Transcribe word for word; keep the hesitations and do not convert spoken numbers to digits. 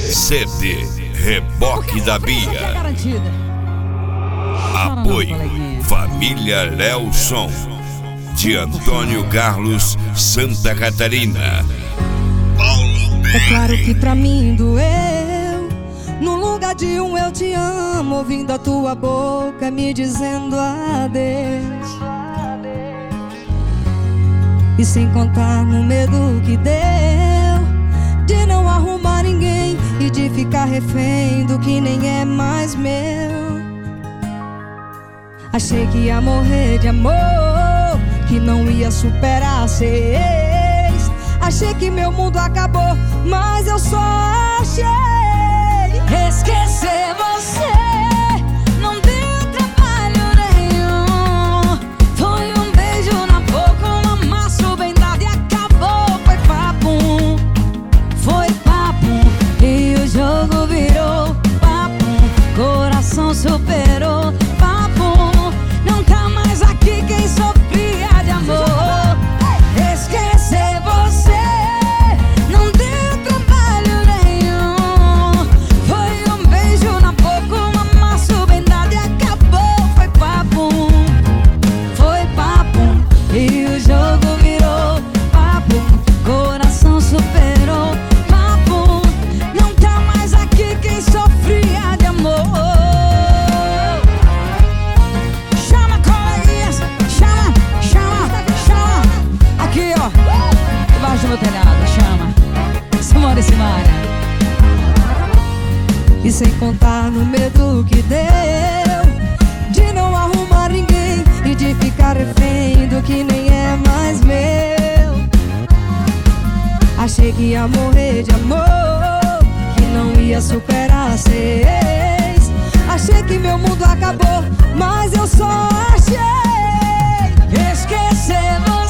C D Reboque da Bia. Apoio Família Lelson, de Antônio Carlos, Santa Catarina. É claro que pra mim doeu, no lugar de um eu te amo, ouvindo a tua boca me dizendo adeus. E sem contar no medo que deu de não arrumar ninguém e de ficar refém do que nem é mais meu. Achei que ia morrer de amor, que não ia superar ser ex. Achei que meu mundo acabou, mas eu só achei esquecer você. Não deu trabalho nenhum, foi um beijo na boca, um amasso bem dado e acabou. Foi papum, foi papum, e o jogo virou papum, coração superou papum. Não tá mais aqui quem sofria de amor. Esquecer você não deu trabalho nenhum, foi um beijo na boca, um amasso bem dado e acabou. Foi papum, foi papum, e o jogo virou papum, coração superou papum. Não tá mais aqui quem sofria de amor. Chama, coleguinhas, chama, chama, chama. Aqui, ó, debaixo do meu telhado, chama Simone e Simaria. E sem contar no medo que deu de não arrumar ninguém e de ficar refém do que nem é mais meu. Achei que ia morrer de amor, que não ia superar ser ex. Achei que meu mundo acabou, mas eu só achei esquecer você.